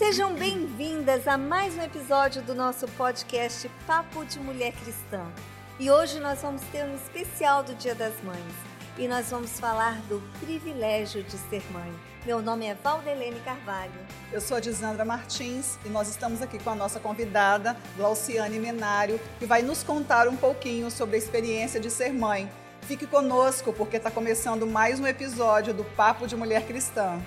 Sejam bem-vindas a mais um episódio do nosso podcast Papo de Mulher Cristã. E hoje nós vamos ter um especial do Dia das Mães. E nós vamos falar do privilégio de ser mãe. Meu nome é Valdelene Carvalho. Eu sou a Disandra Martins e nós estamos aqui com a nossa convidada, Glauciane Menário, que vai nos contar um pouquinho sobre a experiência de ser mãe. Fique conosco porque está começando mais um episódio do Papo de Mulher Cristã.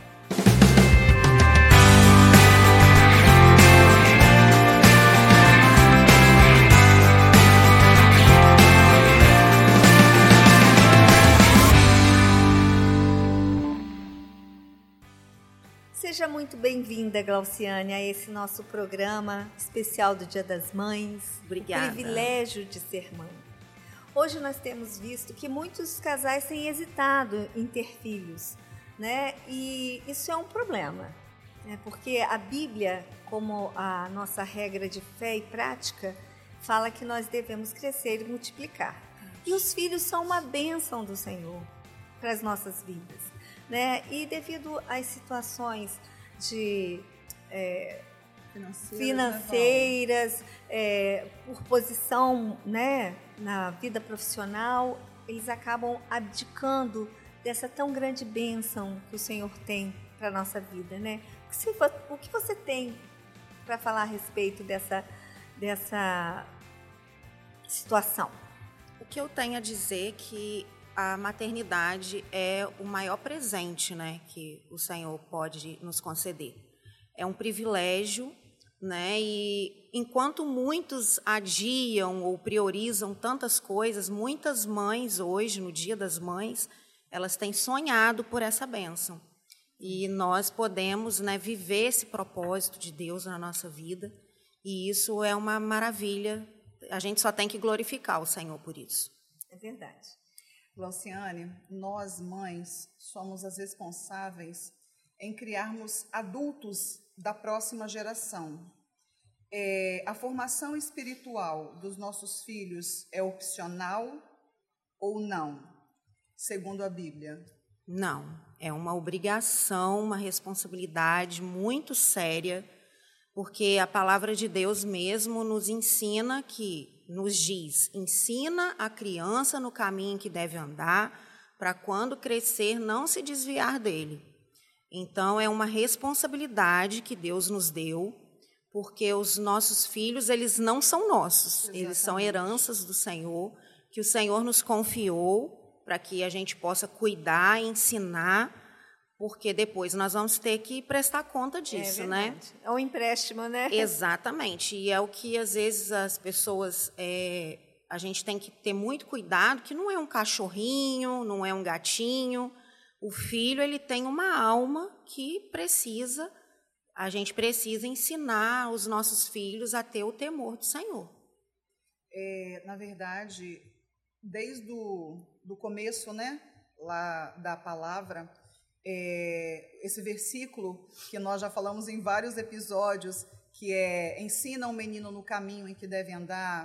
Seja muito bem-vinda, Glauciane, a esse nosso programa especial do Dia das Mães. Obrigada. O privilégio de ser mãe. Hoje nós temos visto que muitos casais têm hesitado em ter filhos, né? E isso é um problema, né? Porque a Bíblia, como a nossa regra de fé e prática, fala que nós devemos crescer e multiplicar. E os filhos são uma bênção do Senhor para as nossas vidas, né? E devido às situações de financeiras, por posição, né, na vida profissional, eles acabam abdicando dessa tão grande bênção que o Senhor tem para a nossa vida, né? O que você tem para falar a respeito dessa situação? O que eu tenho a dizer é que a maternidade é o maior presente, né, que o Senhor pode nos conceder. É um privilégio, né, e enquanto muitos adiam ou priorizam tantas coisas, muitas mães hoje, no Dia das Mães, elas têm sonhado por essa bênção. E nós podemos, né, viver esse propósito de Deus na nossa vida, e isso é uma maravilha. A gente só tem que glorificar o Senhor por isso. É verdade. Glauciane, nós mães somos as responsáveis em criarmos adultos da próxima geração. A formação espiritual dos nossos filhos é opcional ou não, segundo a Bíblia? Não, é uma obrigação, uma responsabilidade muito séria, porque a palavra de Deus mesmo nos ensina nos diz, ensina a criança no caminho que deve andar, para quando crescer não se desviar dele. Então, é uma responsabilidade que Deus nos deu, porque os nossos filhos, eles não são nossos, Exatamente. Eles são heranças do Senhor, que o Senhor nos confiou para que a gente possa cuidar, ensinar, porque depois nós vamos ter que prestar conta disso, né? É um empréstimo, né? Exatamente. E é o que, às vezes, as pessoas... a gente tem que ter muito cuidado, que não é um cachorrinho, não é um gatinho. O filho, ele tem uma alma que a gente precisa ensinar os nossos filhos a ter o temor do Senhor. Na verdade, desde do começo, né, lá da palavra... esse versículo que nós já falamos em vários episódios, que ensina um menino no caminho em que deve andar,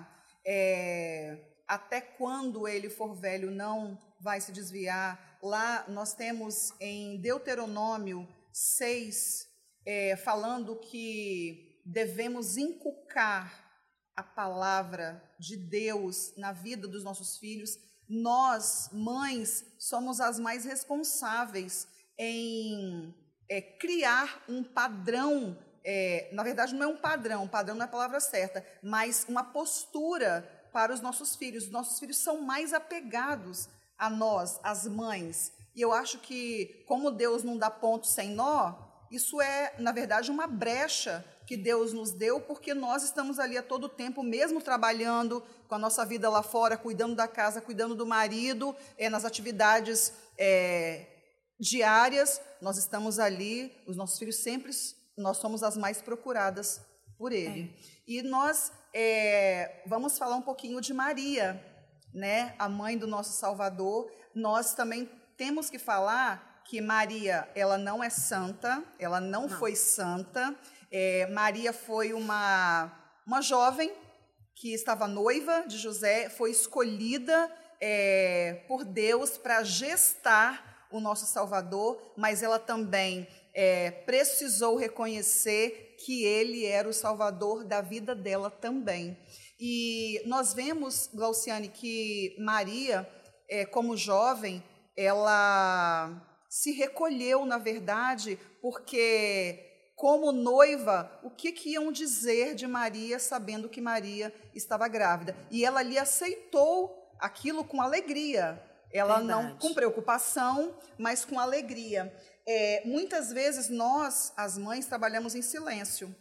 até quando ele for velho não vai se desviar. Lá nós temos em Deuteronômio 6, falando que devemos inculcar a palavra de Deus na vida dos nossos filhos. Nós, mães, somos as mais responsáveis em criar um padrão, na verdade não é um padrão não é a palavra certa, mas uma postura para os nossos filhos. Os nossos filhos são mais apegados a nós, as mães, e eu acho que, como Deus não dá ponto sem nó, isso é, na verdade, uma brecha que Deus nos deu, porque nós estamos ali a todo tempo, mesmo trabalhando com a nossa vida lá fora, cuidando da casa, cuidando do marido, nas atividades diárias, nós estamos ali, os nossos filhos sempre, nós somos as mais procuradas por ele. E nós vamos falar um pouquinho de Maria, né, a mãe do nosso Salvador. Nós também temos que falar que Maria, ela não é santa, ela não foi santa. Maria foi uma jovem que estava noiva de José, foi escolhida por Deus para gestar o nosso Salvador, mas ela também precisou reconhecer que ele era o Salvador da vida dela também. E nós vemos, Glauciane, que Maria, como jovem, ela se recolheu, na verdade, porque, como noiva, o que iam dizer de Maria, sabendo que Maria estava grávida? E ela ali aceitou aquilo com alegria. Ela não com preocupação, mas com alegria. Muitas vezes nós, as mães, trabalhamos em silêncio.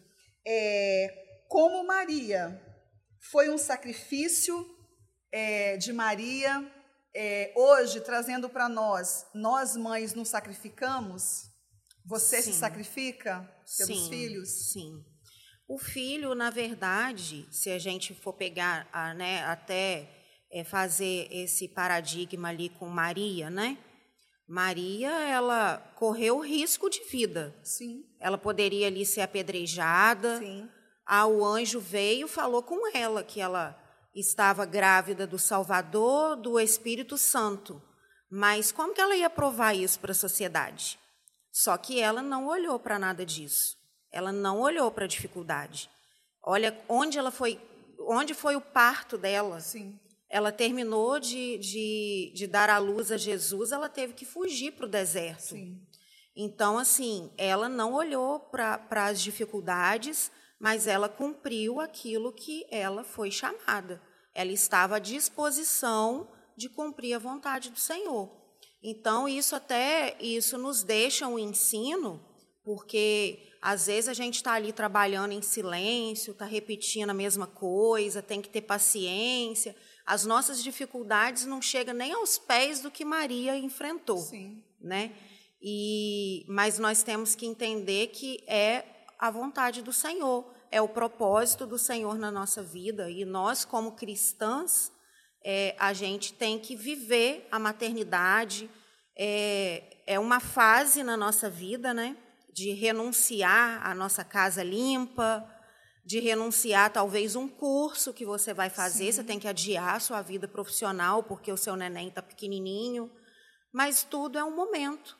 Como Maria foi um sacrifício de Maria, hoje, trazendo para nós mães nos sacrificamos? Você se sacrifica pelos filhos? Sim. O filho, na verdade, se a gente for pegar, até fazer esse paradigma ali com Maria, né? Maria, ela correu risco de vida. Sim. Ela poderia ali ser apedrejada. Sim. O anjo veio e falou com ela que ela estava grávida do Salvador, do Espírito Santo. Mas como que ela ia provar isso para a sociedade? Só que ela não olhou para nada disso. Ela não olhou para a dificuldade. Olha onde foi o parto dela. Sim. Ela terminou de dar à luz a Jesus, ela teve que fugir para o deserto. Sim. Então, assim, ela não olhou para as dificuldades, mas ela cumpriu aquilo que ela foi chamada. Ela estava à disposição de cumprir a vontade do Senhor. Então, isso nos deixa um ensino, porque às vezes a gente está ali trabalhando em silêncio, está repetindo a mesma coisa, tem que ter paciência. As nossas dificuldades não chegam nem aos pés do que Maria enfrentou. Sim. Né? Mas nós temos que entender que é a vontade do Senhor, é o propósito do Senhor na nossa vida. E nós, como cristãs, a gente tem que viver a maternidade. É uma fase na nossa vida, né? De renunciar à nossa casa limpa, de renunciar talvez um curso que você vai fazer. Sim. Você tem que adiar a sua vida profissional porque o seu neném está pequenininho. Mas tudo é um momento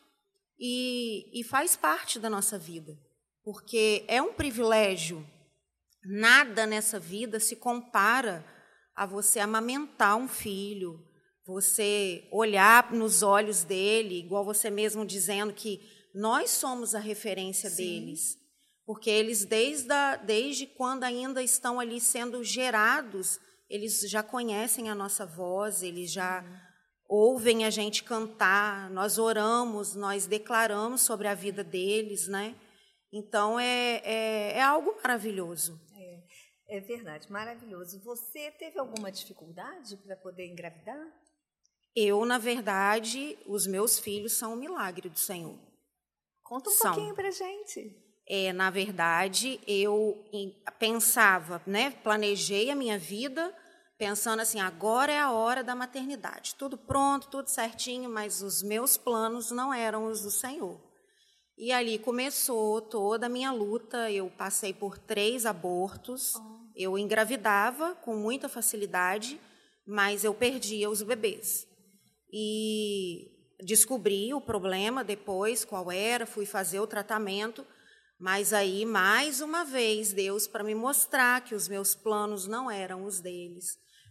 e faz parte da nossa vida, porque é um privilégio. Nada nessa vida se compara a você amamentar um filho, você olhar nos olhos dele, igual você mesmo dizendo que nós somos a referência. Sim. Deles, porque eles, desde quando ainda estão ali sendo gerados, eles já conhecem a nossa voz, eles já ouvem a gente cantar, nós oramos, nós declaramos sobre a vida deles, né? Então, é algo maravilhoso. É verdade, maravilhoso. Você teve alguma dificuldade para poder engravidar? Eu, na verdade, os meus filhos são um milagre do Senhor. Conta um pouquinho para a gente. Na verdade, eu pensava, né, planejei a minha vida pensando assim, agora é a hora da maternidade. Tudo pronto, tudo certinho, mas os meus planos não eram os do Senhor. E ali começou toda a minha luta. Eu passei por 3 abortos. Eu engravidava com muita facilidade, mas eu perdia os bebês. E descobri o problema depois, qual era, fui fazer o tratamento. Mas aí, mais uma vez, Deus, para me mostrar que os meus planos não eram os dele,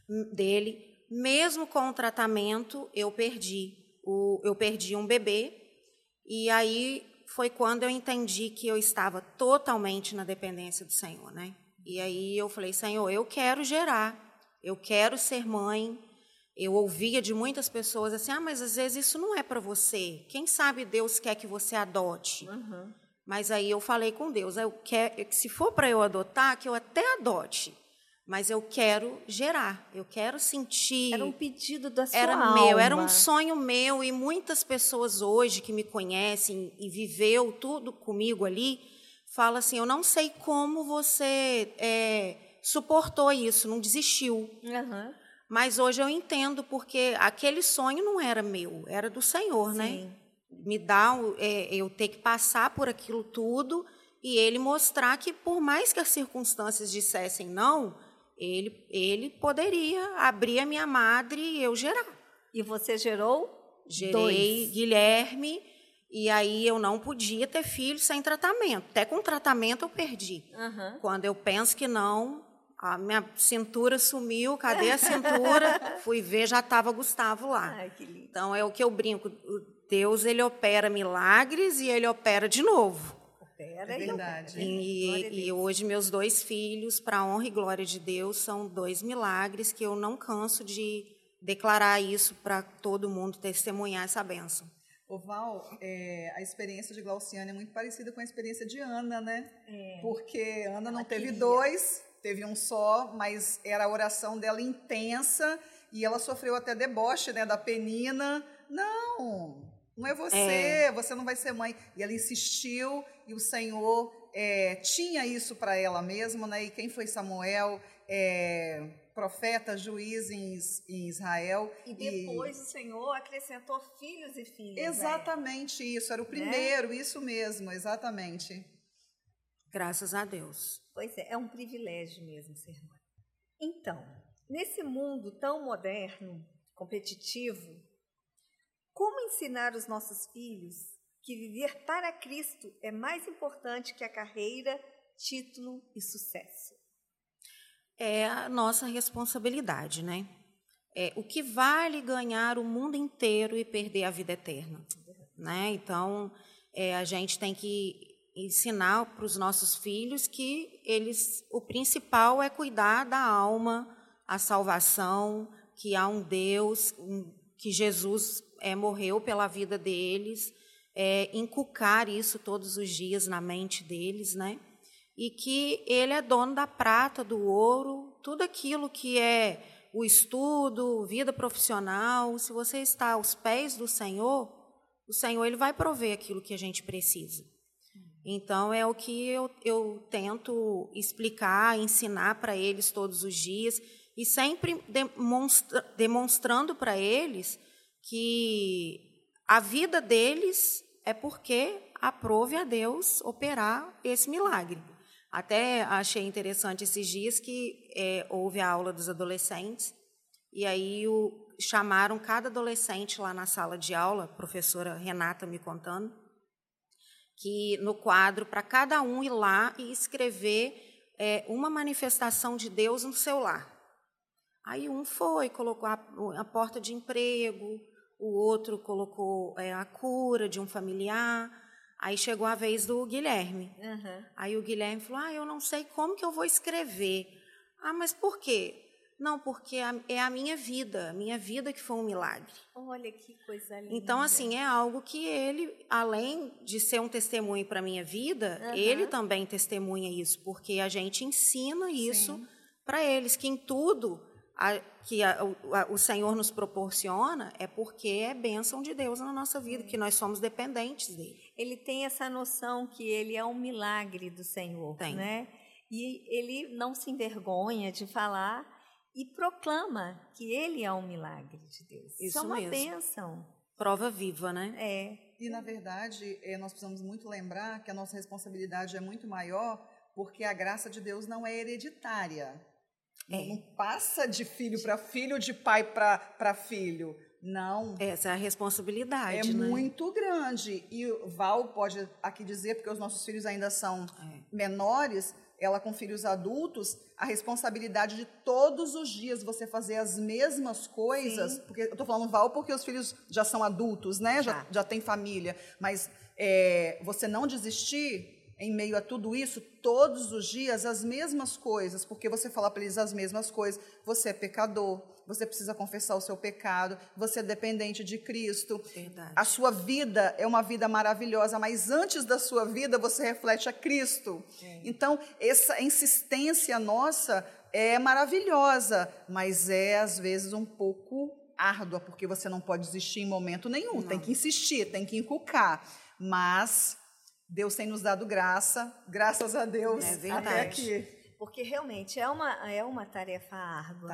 mesmo com o tratamento, eu perdi um bebê. E aí foi quando eu entendi que eu estava totalmente na dependência do Senhor, né? E aí eu falei, Senhor, eu quero gerar, eu quero ser mãe. Eu ouvia de muitas pessoas assim, mas às vezes isso não é para você. Quem sabe Deus quer que você adote. Uhum. Mas aí eu falei com Deus, se for para eu adotar, que eu até adote, mas eu quero gerar, eu quero sentir. Era um pedido da sua alma. Era meu, era um sonho meu, e muitas pessoas hoje que me conhecem e viveu tudo comigo ali, falam assim, eu não sei como você suportou isso, não desistiu. Uhum. Mas hoje eu entendo, porque aquele sonho não era meu, era do Senhor, Sim. né? Me dá eu ter que passar por aquilo tudo e Ele mostrar que, por mais que as circunstâncias dissessem não, Ele poderia abrir a minha madre e eu gerar. E você gerou? Gerei 2. Guilherme, E aí eu não podia ter filho sem tratamento. Até com tratamento eu perdi. Uhum. Quando eu penso que não, a minha cintura sumiu, cadê a cintura? Fui ver, já estava Gustavo lá. Ai, que lindo. Então é o que eu brinco, Deus, ele opera milagres e ele opera de novo. Opera É verdade. E hoje meus 2 filhos, para a honra e glória de Deus, são 2 milagres que eu não canso de declarar isso para todo mundo testemunhar essa bênção. Ô Val, a experiência de Glauciane é muito parecida com a experiência de Ana, né? Porque Ana não teve 2, teve um só, mas era a oração dela intensa e ela sofreu até deboche, né, da Penina. Não é você, você não vai ser mãe. E ela insistiu e o Senhor tinha isso para ela mesma, né? E quem foi Samuel? Profeta, juiz em Israel. E depois o Senhor acrescentou filhos e filhas. Exatamente isso, era o primeiro, isso mesmo, exatamente. Graças a Deus. Pois é um privilégio mesmo ser mãe. Então, nesse mundo tão moderno, competitivo, como ensinar os nossos filhos que viver para Cristo é mais importante que a carreira, título e sucesso? É a nossa responsabilidade, né? O que vale ganhar o mundo inteiro e perder a vida eterna, né? Então, a gente tem que ensinar para os nossos filhos que o principal é cuidar da alma, a salvação, que há um Deus, que Jesus morreu pela vida deles, inculcar isso todos os dias na mente deles, né? E que ele é dono da prata, do ouro, tudo aquilo que é o estudo, vida profissional. Se você está aos pés do Senhor, o Senhor ele vai prover aquilo que a gente precisa. Então, é o que eu tento explicar, ensinar para eles todos os dias, e sempre demonstrando para eles que a vida deles é porque aprove a Deus operar esse milagre. Até achei interessante esses dias que houve a aula dos adolescentes, e aí chamaram cada adolescente lá na sala de aula, a professora Renata me contando, que no quadro, para cada um ir lá e escrever uma manifestação de Deus no seu lar. Aí um colocou a porta de emprego, o outro colocou a cura de um familiar. Aí chegou a vez do Guilherme. Uhum. Aí o Guilherme falou, eu não sei como que eu vou escrever. Mas por quê? Não, porque é a minha vida que foi um milagre. Olha que coisa linda. Então, assim, é algo que ele, além de ser um testemunho para a minha vida, ele também testemunha isso, porque a gente ensina isso para eles, que em tudo que o Senhor nos proporciona é porque é bênção de Deus na nossa vida, que nós somos dependentes dele. Ele tem essa noção que ele é um milagre do Senhor, né? E ele não se envergonha de falar e proclama que ele é um milagre de Deus. Isso é uma bênção. Prova viva, né? E, na verdade, nós precisamos muito lembrar que a nossa responsabilidade é muito maior, porque a graça de Deus não é hereditária. Não passa de filho para filho, de pai para filho. Não. Essa é a responsabilidade, É muito grande. E o Val pode aqui dizer, porque os nossos filhos ainda são menores, ela com filhos adultos, a responsabilidade de todos os dias você fazer as mesmas coisas. Sim. Porque eu estou falando Val porque os filhos já são adultos, né? Já tem família. Mas você não desistir em meio a tudo isso, todos os dias, as mesmas coisas, porque você fala para eles as mesmas coisas. Você é pecador, você precisa confessar o seu pecado, você é dependente de Cristo. Verdade. A sua vida é uma vida maravilhosa, mas antes da sua vida você reflete a Cristo. Então, essa insistência nossa é maravilhosa, mas às vezes um pouco árdua, porque você não pode desistir em momento nenhum, tem que insistir, tem que inculcar, mas Deus tem nos dado graças a Deus, até aqui. Porque realmente é uma tarefa árdua.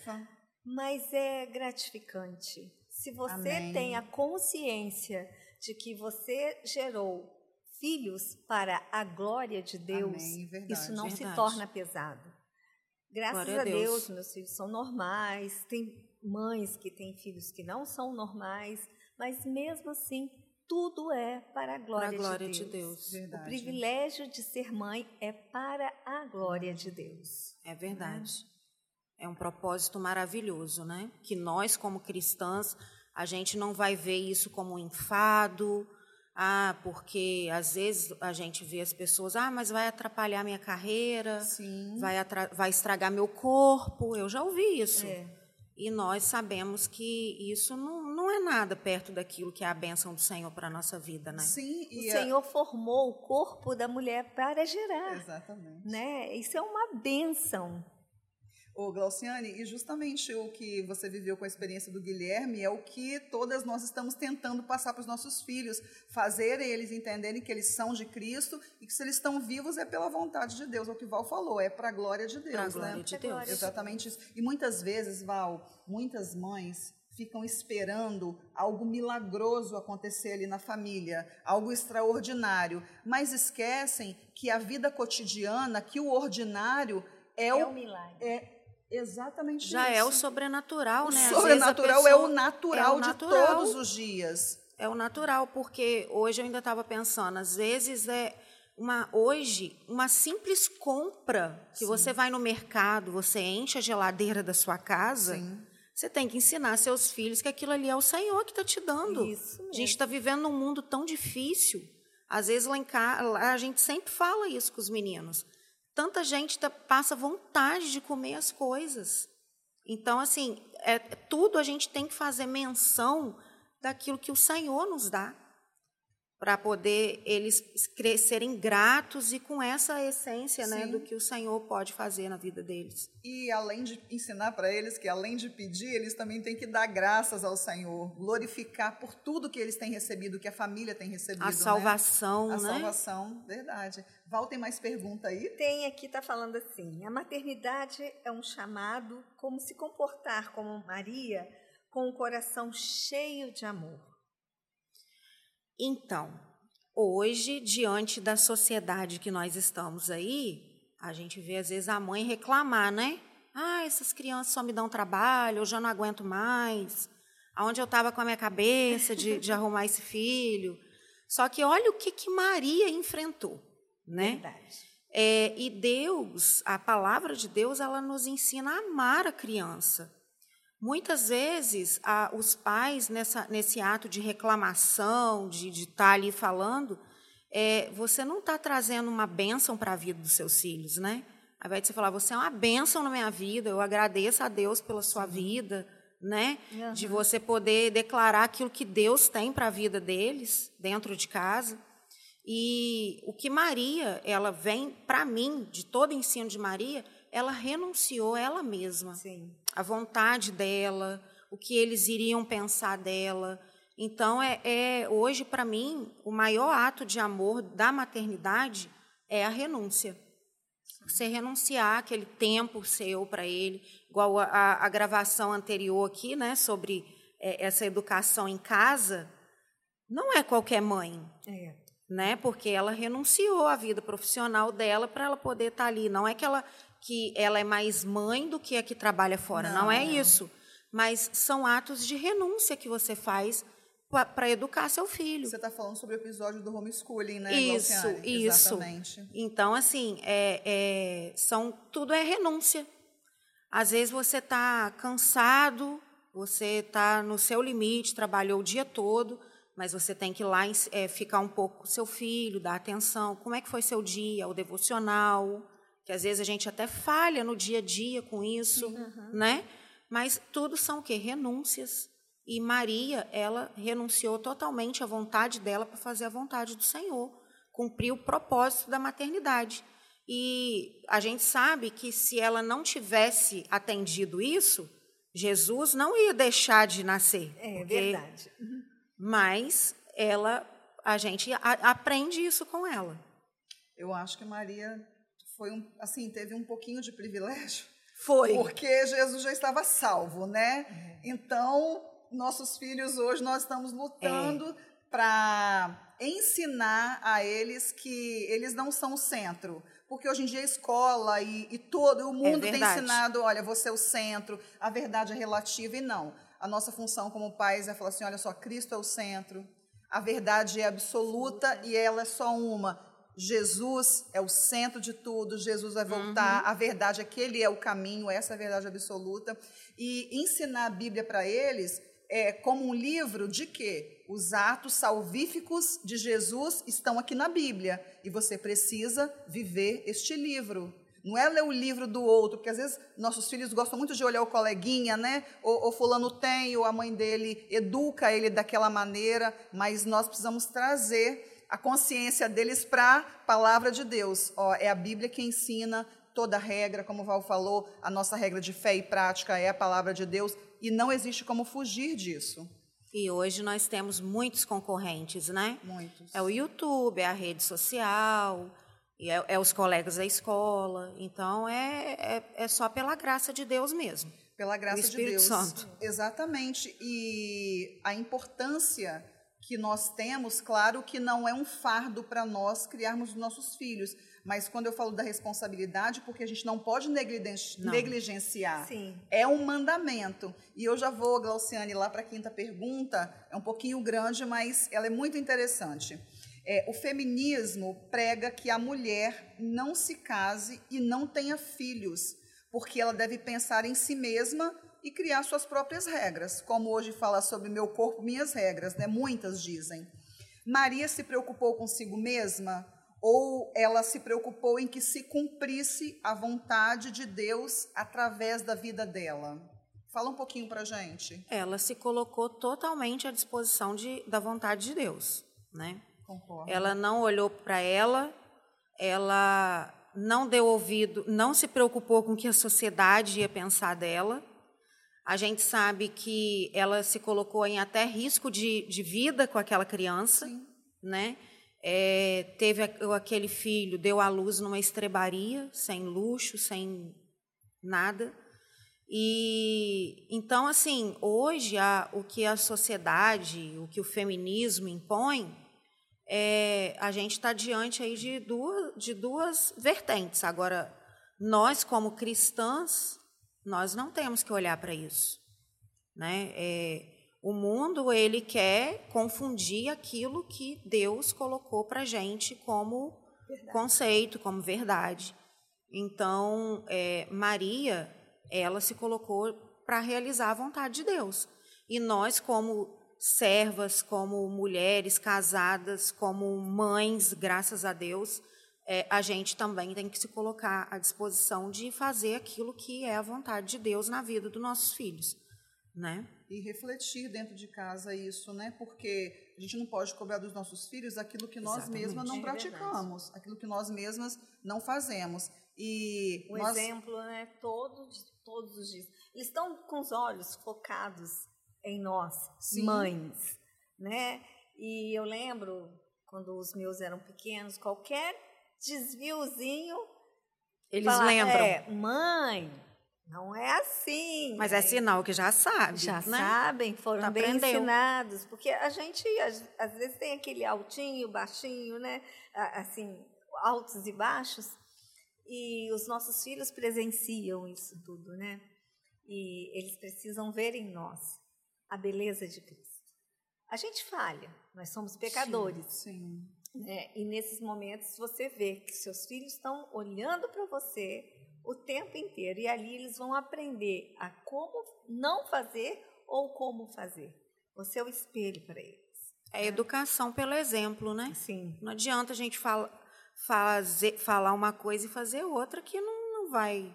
Mas é gratificante. Se você tem a consciência de que você gerou filhos para a glória de Deus, isso não se torna pesado. Graças a Deus, meus filhos são normais. Tem mães que têm filhos que não são normais, mas mesmo assim, tudo é para a glória, de Deus. Verdade. O privilégio de ser mãe é para a glória de Deus. É verdade. É um propósito maravilhoso, né? Que nós, como cristãs, a gente não vai ver isso como um enfado. Porque às vezes a gente vê as pessoas, mas vai atrapalhar minha carreira, Sim. vai estragar meu corpo. Eu já ouvi isso. É. E nós sabemos que isso não é nada perto daquilo que é a bênção do Senhor para a nossa vida, né? Sim. O Senhor formou o corpo da mulher para gerar. Exatamente. Né? Isso é uma bênção. Ô, Glauciane, e justamente o que você viveu com a experiência do Guilherme é o que todas nós estamos tentando passar para os nossos filhos, fazer eles entenderem que eles são de Cristo e que se eles estão vivos é pela vontade de Deus, é o que Val falou, é para a glória de Deus. Para a glória de Deus. Exatamente isso. E muitas vezes, Val, muitas mães ficam esperando algo milagroso acontecer ali na família, algo extraordinário, mas esquecem que a vida cotidiana, que o ordinário é o milagre. Exatamente Já isso. é o sobrenatural, né? O sobrenatural é o natural de todos os dias. É o natural, porque hoje eu ainda estava pensando, às vezes uma simples compra, que você vai no mercado, você enche a geladeira da sua casa, você tem que ensinar seus filhos que aquilo ali é o Senhor que está te dando. Isso mesmo. A gente está vivendo num mundo tão difícil. Às vezes lá em casa, a gente sempre fala isso com os meninos. Tanta gente passa vontade de comer as coisas. Então, assim, tudo a gente tem que fazer menção daquilo que o Senhor nos dá, para poder eles serem gratos e com essa essência, né, do que o Senhor pode fazer na vida deles. E além de ensinar para eles que, além de pedir, eles também têm que dar graças ao Senhor, glorificar por tudo que eles têm recebido, que a família tem recebido. A salvação, né? A salvação, verdade. Val, tem mais pergunta aí? Tem aqui, está falando assim, a maternidade é um chamado como se comportar como Maria, com o coração cheio de amor. Então, hoje, diante da sociedade que nós estamos aí, a gente vê, às vezes, a mãe reclamar, né? Essas crianças só me dão trabalho, eu já não aguento mais. Aonde eu estava com a minha cabeça de arrumar esse filho. Só que olha o que Maria enfrentou, né? Verdade. E Deus, a palavra de Deus, ela nos ensina a amar a criança. Muitas vezes, os pais, nesse ato de reclamação, de estar ali falando, você não está trazendo uma bênção para a vida dos seus filhos, né? Ao invés de você falar, você é uma bênção na minha vida, eu agradeço a Deus pela sua vida, né? Uhum. De você poder declarar aquilo que Deus tem para a vida deles, dentro de casa. E o que Maria, ela vem, para mim, de todo o ensino de Maria, ela renunciou a ela mesma. Sim. A vontade dela, o que eles iriam pensar dela. Então, hoje, para mim, o maior ato de amor da maternidade é a renúncia. Você renunciar aquele tempo seu para ele, igual a gravação anterior aqui, né, sobre essa educação em casa, não é qualquer mãe. Né, porque ela renunciou à vida profissional dela para ela poder estar ali. Não é que ela é mais mãe do que a que trabalha fora. Não é isso. Mas são atos de renúncia que você faz para educar seu filho. Você está falando sobre o episódio do homeschooling, né, Isso. Exatamente. Então, assim, tudo é renúncia. Às vezes você está cansado, você está no seu limite, trabalhou o dia todo, mas você tem que ir lá ficar um pouco com seu filho, dar atenção. Como é que foi seu dia, o devocional? Que às vezes a gente até falha no dia a dia com isso, né? Mas tudo são o quê? Renúncias. E Maria, ela renunciou totalmente à vontade dela para fazer a vontade do Senhor, cumprir o propósito da maternidade. E a gente sabe que se ela não tivesse atendido isso, Jesus não ia deixar de nascer. Verdade. Mas a gente aprende isso com ela. Eu acho que Maria teve um pouquinho de privilégio. Foi. Porque Jesus já estava salvo, né? Então, nossos filhos hoje, nós estamos lutando para ensinar a eles que eles não são o centro. Porque hoje em dia a escola e todo o mundo tem ensinado, olha, você é o centro, a verdade é relativa, e não. A nossa função como pais é falar assim, olha só, Cristo é o centro. A verdade é absoluta e ela é só uma. Jesus é o centro de tudo, Jesus vai voltar, a verdade é que ele é o caminho, essa é a verdade absoluta. E ensinar a Bíblia para eles é como um livro de quê? Os atos salvíficos de Jesus estão aqui na Bíblia e você precisa viver este livro. Não é ler o livro do outro, porque às vezes nossos filhos gostam muito de olhar o coleguinha, né? Ou fulano tem, ou a mãe dele educa ele daquela maneira, mas nós precisamos trazer a consciência deles para a palavra de Deus. É a Bíblia que ensina toda a regra, como o Val falou, a nossa regra de fé e prática é a palavra de Deus, e não existe como fugir disso. E hoje nós temos muitos concorrentes, né? Muitos. É o YouTube, é a rede social, e é os colegas da escola. Então, é só pela graça de Deus mesmo. Pela graça de Deus. Santo. Exatamente. E a importância que nós temos, claro que não é um fardo para nós criarmos os nossos filhos, mas quando eu falo da responsabilidade, porque a gente não pode negligenciar. Sim. É um mandamento. E eu já vou, Glauciane, lá para a quinta pergunta, é um pouquinho grande, mas ela é muito interessante. O feminismo prega que a mulher não se case e não tenha filhos, porque ela deve pensar em si mesma e criar suas próprias regras, como hoje fala sobre meu corpo, minhas regras, né? Muitas dizem. Maria se preocupou consigo mesma ou ela se preocupou em que se cumprisse a vontade de Deus através da vida dela? Fala um pouquinho para a gente. Ela se colocou totalmente à disposição da vontade de Deus, né? Concordo. Ela não olhou para ela não deu ouvido, não se preocupou com o que a sociedade ia pensar dela. A gente sabe que ela se colocou em até risco de vida com aquela criança, Sim. né? Teve aquele filho, deu à luz numa estrebaria, sem luxo, sem nada. E então, assim, hoje o que a sociedade, o que o feminismo impõe, a gente está diante aí de duas vertentes. Agora, nós como cristãs, nós não temos que olhar para isso, né? O mundo ele quer confundir aquilo que Deus colocou para a gente como conceito, como verdade. Então, Maria, ela se colocou para realizar a vontade de Deus. E nós, como servas, como mulheres casadas, como mães, graças a Deus, a gente também tem que se colocar à disposição de fazer aquilo que é a vontade de Deus na vida dos nossos filhos, né? E refletir dentro de casa isso, né? Porque a gente não pode cobrar dos nossos filhos aquilo que nós mesmas não praticamos, aquilo que nós mesmas não fazemos. E o exemplo, né? Todos os dias. Eles estão com os olhos focados em nós, Sim. mães, né? E eu lembro, quando os meus eram pequenos, qualquer desviozinho... Eles lembram. Mãe, não é assim. Mas é sinal que já sabe, já né? sabem, foram bem aprendeu. ensinados. Porque a gente, às vezes, tem aquele altinho, baixinho, né? Assim, altos e baixos. E os nossos filhos presenciam isso tudo, né? E eles precisam ver em nós a beleza de Cristo. A gente falha, nós somos pecadores. Sim. Né? E nesses momentos você vê que seus filhos estão olhando para você o tempo inteiro. E ali eles vão aprender a como não fazer ou como fazer. Você é o espelho para eles. É educação pelo exemplo, né? Sim. Não adianta a gente falar uma coisa e fazer outra que não vai.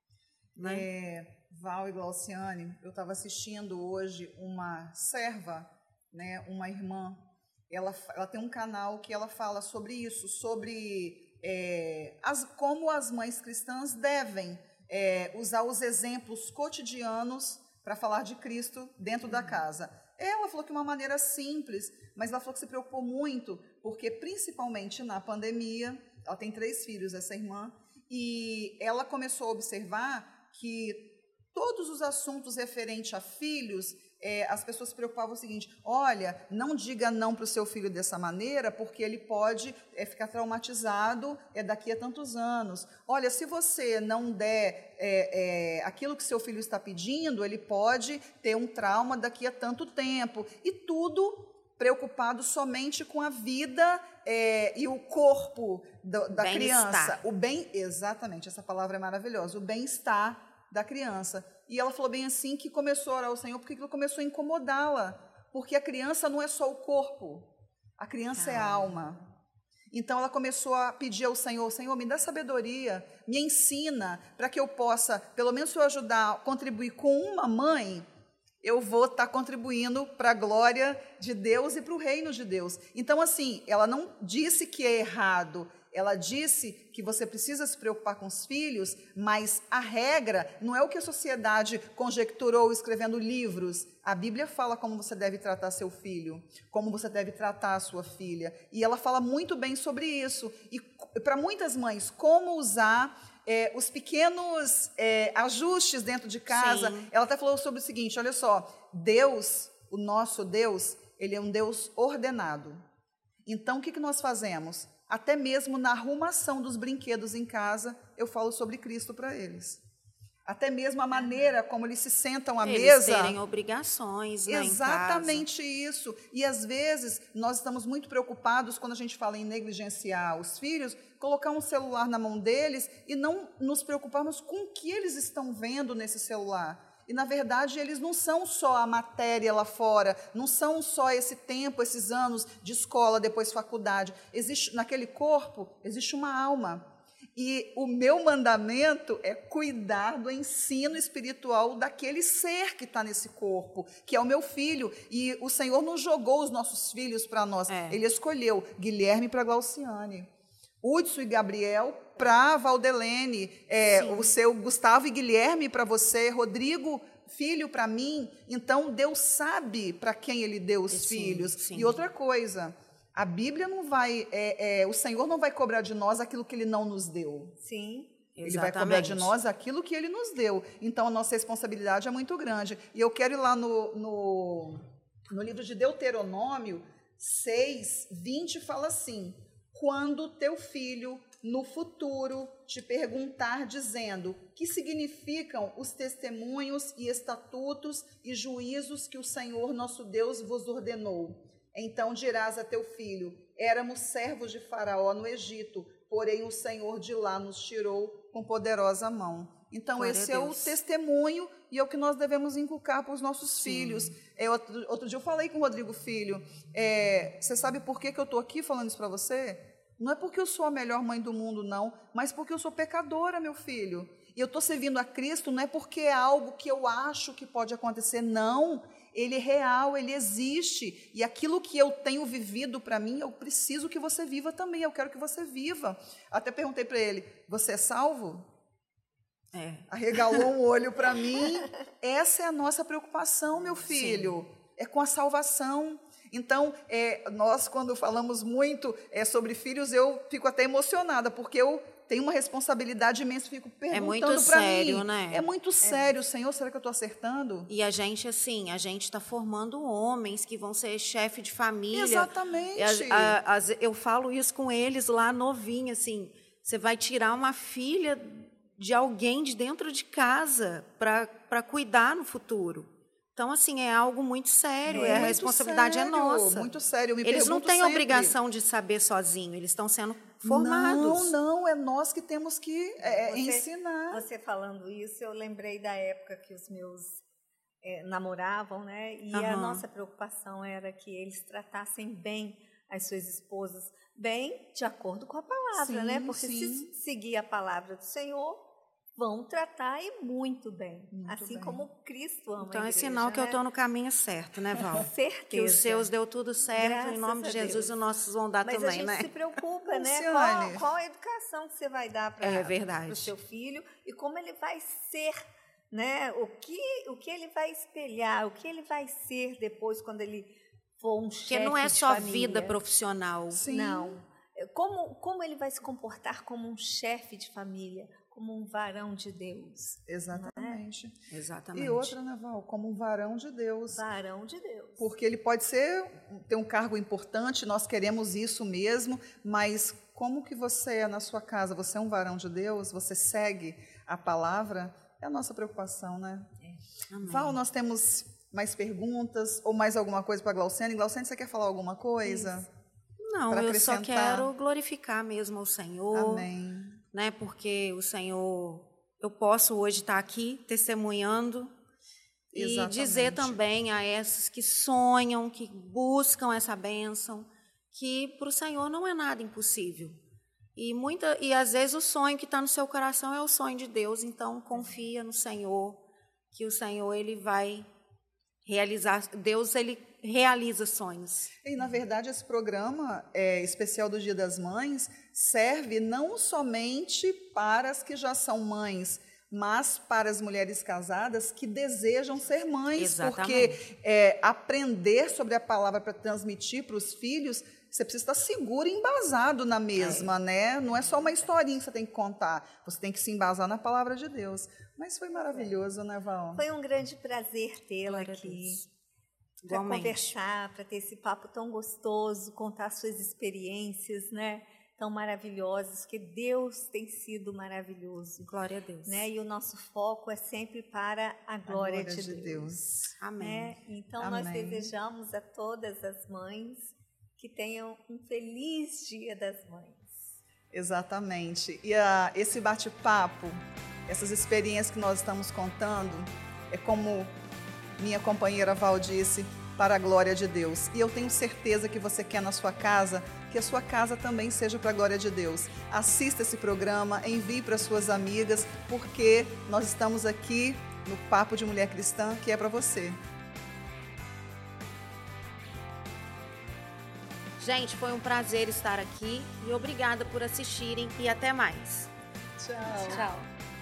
Né? Val e Glauciane, eu estava assistindo hoje uma serva, né, uma irmã. Ela tem um canal que ela fala sobre isso, sobre como as mães cristãs devem usar os exemplos cotidianos para falar de Cristo dentro da casa. Ela falou que de uma maneira simples, mas ela falou que se preocupou muito, porque principalmente na pandemia, ela tem 3 filhos, essa irmã, e ela começou a observar que todos os assuntos referentes a filhos, as pessoas se preocupavam o seguinte: olha, não diga não para o seu filho dessa maneira, porque ele pode ficar traumatizado daqui a tantos anos. Olha, se você não der aquilo que seu filho está pedindo, ele pode ter um trauma daqui a tanto tempo. E tudo preocupado somente com a vida e o corpo da criança. Exatamente, essa palavra é maravilhosa, o bem-estar da criança. E ela falou bem assim que começou a orar ao Senhor porque aquilo começou a incomodá-la, porque a criança não é só o corpo, a criança é a alma. Então, ela começou a pedir ao Senhor, Senhor, me dá sabedoria, me ensina, para que eu possa, pelo menos se eu ajudar, contribuir com uma mãe, eu vou estar contribuindo para a glória de Deus e para o reino de Deus. Então, assim, ela não disse que é errado, ela disse que você precisa se preocupar com os filhos, mas a regra não é o que a sociedade conjecturou escrevendo livros. A Bíblia fala como você deve tratar seu filho, como você deve tratar a sua filha. E ela fala muito bem sobre isso. E para muitas mães, como usar os pequenos ajustes dentro de casa. Sim. Ela até falou sobre o seguinte, olha só, Deus, o nosso Deus, ele é um Deus ordenado. Então, o que nós fazemos? Até mesmo na arrumação dos brinquedos em casa, eu falo sobre Cristo para eles. Até mesmo a maneira como eles se sentam à mesa. Eles terem obrigações, né, exatamente em casa. Isso. E, às vezes, nós estamos muito preocupados, quando a gente fala em negligenciar os filhos, colocar um celular na mão deles e não nos preocuparmos com o que eles estão vendo nesse celular. E, na verdade, eles não são só a matéria lá fora, não são só esse tempo, esses anos de escola, depois faculdade. Naquele corpo, existe uma alma. E o meu mandamento é cuidar do ensino espiritual daquele ser que está nesse corpo, que é o meu filho. E o Senhor não jogou os nossos filhos para nós. Ele escolheu Guilherme para Glauciane, Hudson e Gabriel para Valdelene, o seu Gustavo e Guilherme para você, Rodrigo, filho para mim. Então, Deus sabe para quem Ele deu os filhos. Sim. E outra coisa, a Bíblia não vai, o Senhor não vai cobrar de nós aquilo que Ele não nos deu. Sim. Ele vai cobrar de nós aquilo que Ele nos deu. Então, a nossa responsabilidade é muito grande. E eu quero ir lá no livro de Deuteronômio 6:20, fala assim, quando teu filho no futuro te perguntar dizendo que significam os testemunhos e estatutos e juízos que o Senhor nosso Deus vos ordenou. Então dirás a teu filho, éramos servos de Faraó no Egito, porém o Senhor de lá nos tirou com poderosa mão. Então esse é o testemunho e é o que nós devemos inculcar para os nossos filhos. Outro dia eu falei com o Rodrigo Filho, você sabe por que eu estou aqui falando isso para você? Não é porque eu sou a melhor mãe do mundo, não, mas porque eu sou pecadora, meu filho. E eu estou servindo a Cristo não é porque é algo que eu acho que pode acontecer, não. Ele é real, ele existe. E aquilo que eu tenho vivido para mim, eu preciso que você viva também, eu quero que você viva. Até perguntei para ele, você é salvo? Arregalou um olho para mim. Essa é a nossa preocupação, meu filho. Sim. É com a salvação. Então, nós, quando falamos muito sobre filhos, eu fico até emocionada, porque eu tenho uma responsabilidade imensa, fico perguntando para mim. É muito sério, né? É muito sério, Senhor, será que eu estou acertando? E a gente, assim, a gente está formando homens que vão ser chefe de família. Exatamente. Eu falo isso com eles lá novinho, assim, você vai tirar uma filha de alguém de dentro de casa para cuidar no futuro. Então, assim, é algo muito sério, a responsabilidade é nossa. Muito sério, eles não têm obrigação de saber sozinho, eles estão sendo formados. Não, é nós que temos que ensinar. Você falando isso, eu lembrei da época que os meus namoravam, né? E a nossa preocupação era que eles tratassem bem as suas esposas, bem de acordo com a palavra, né? Porque se seguir a palavra do Senhor, vão tratar e muito bem, como Cristo ama então, a igreja. Então, é sinal que eu estou no caminho certo, né, Val? Certeza. Que os seus deu tudo certo, graças em nome de Jesus, os nossos vão dar também, né? Mas a gente se preocupa, né? Qual a educação que você vai dar para o seu filho e como ele vai ser, né? O que ele vai espelhar, o que ele vai ser depois quando ele for um chefe de família. Porque não é só vida profissional. Sim. Não. Como ele vai se comportar como um chefe de família, como um varão de Deus. Exatamente. Exatamente. E outra, né, Val? Como um varão de Deus. Varão de Deus. Porque ele pode ter um cargo importante, nós queremos isso mesmo, mas como que você é na sua casa? Você é um varão de Deus? Você segue a palavra? É a nossa preocupação, né? Amém. Val, nós temos mais perguntas ou mais alguma coisa para a Glaucene? Glaucene, você quer falar alguma coisa? Não, eu só quero glorificar mesmo ao Senhor. Amém. Né, porque o Senhor, eu posso hoje estar aqui testemunhando. Exatamente. E dizer também a esses que sonham, que buscam essa bênção, que para o Senhor não é nada impossível. E às vezes o sonho que está no seu coração é o sonho de Deus, então confia no Senhor, que o Senhor ele vai realizar, Deus ele realiza sonhos. E, na verdade, esse programa especial do Dia das Mães serve não somente para as que já são mães, mas para as mulheres casadas que desejam ser mães. Exatamente. Porque aprender sobre a palavra para transmitir para os filhos, você precisa estar seguro e embasado na mesma, né? Não é só uma historinha que você tem que contar, você tem que se embasar na palavra de Deus. Mas foi maravilhoso, né, Val? Foi um grande prazer tê-la aqui, para conversar, para ter esse papo tão gostoso, contar suas experiências, né? Tão maravilhosas, que Deus tem sido maravilhoso. Glória a Deus. Né? E o nosso foco é sempre para a glória de Deus. Amém. Né? Então, Amém. nós desejamos a todas as mães que tenham um feliz Dia das Mães. Exatamente. E esse bate-papo, essas experiências que nós estamos contando, é como minha companheira Val disse, para a glória de Deus. E eu tenho certeza que você quer na sua casa, que a sua casa também seja para a glória de Deus. Assista esse programa, envie para suas amigas, porque nós estamos aqui no Papo de Mulher Cristã, que é para você. Gente, foi um prazer estar aqui e obrigada por assistirem e até mais. Tchau. Tchau.